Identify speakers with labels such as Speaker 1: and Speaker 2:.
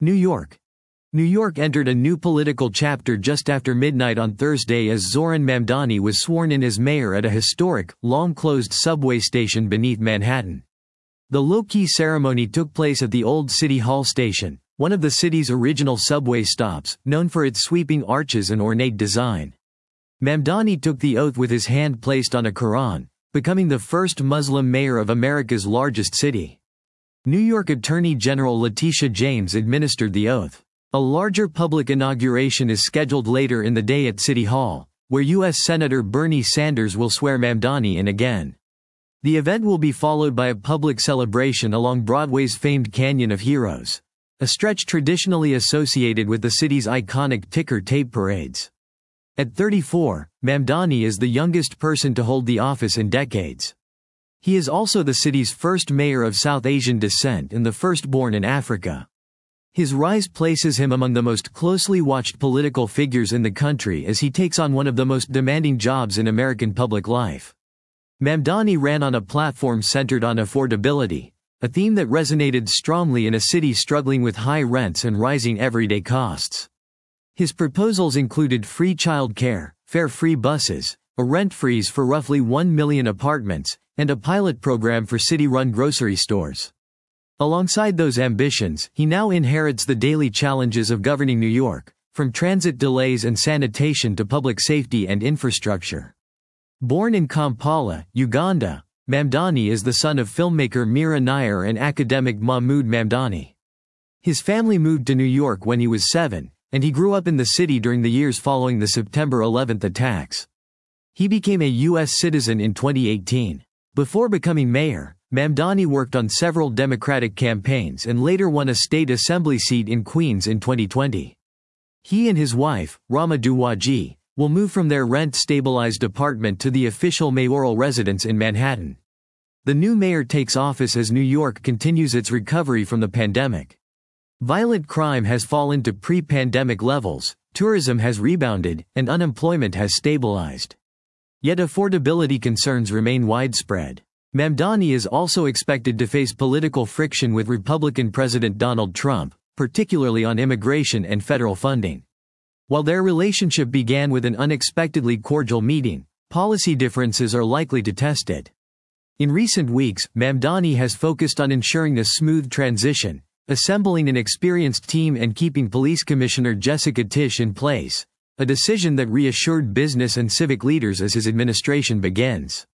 Speaker 1: New York. New York entered a new political chapter just after midnight on Thursday as Zoran Mamdani was sworn in as mayor at a historic, long-closed subway station beneath Manhattan. The low-key ceremony took place at the old City Hall station, one of the city's original subway stops, known for its sweeping arches and ornate design. Mamdani took the oath with his hand placed on a Quran, becoming the first Muslim mayor of America's largest city. New York Attorney General Letitia James administered the oath. A larger public inauguration is scheduled later in the day at City Hall, where U.S. Senator Bernie Sanders will swear Mamdani in again. The event will be followed by a public celebration along Broadway's famed Canyon of Heroes, a stretch traditionally associated with the city's iconic ticker tape parades. At 34, Mamdani is the youngest person to hold the office in decades. He is also the city's first mayor of South Asian descent and the first born in Africa. His rise places him among the most closely watched political figures in the country as he takes on one of the most demanding jobs in American public life. Mamdani ran on a platform centered on affordability, a theme that resonated strongly in a city struggling with high rents and rising everyday costs. His proposals included free child care, fare-free buses, a rent freeze for roughly 1 million apartments, and a pilot program for city-run grocery stores. Alongside those ambitions, he now inherits the daily challenges of governing New York, from transit delays and sanitation to public safety and infrastructure. Born in Kampala, Uganda, Mamdani is the son of filmmaker Mira Nair and academic Mahmoud Mamdani. His family moved to New York when he was 7, and he grew up in the city during the years following the September 11 attacks. He became a U.S. citizen in 2018. Before becoming mayor, Mamdani worked on several Democratic campaigns and later won a state assembly seat in Queens in 2020. He and his wife, Rama Duwaji, will move from their rent-stabilized apartment to the official mayoral residence in Manhattan. The new mayor takes office as New York continues its recovery from the pandemic. Violent crime has fallen to pre-pandemic levels, tourism has rebounded, and unemployment has stabilized. Yet affordability concerns remain widespread. Mamdani is also expected to face political friction with Republican President Donald Trump, particularly on immigration and federal funding. While their relationship began with an unexpectedly cordial meeting, policy differences are likely to test it. In recent weeks, Mamdani has focused on ensuring a smooth transition, assembling an experienced team and keeping Police Commissioner Jessica Tisch in place, a decision that reassured business and civic leaders as his administration begins.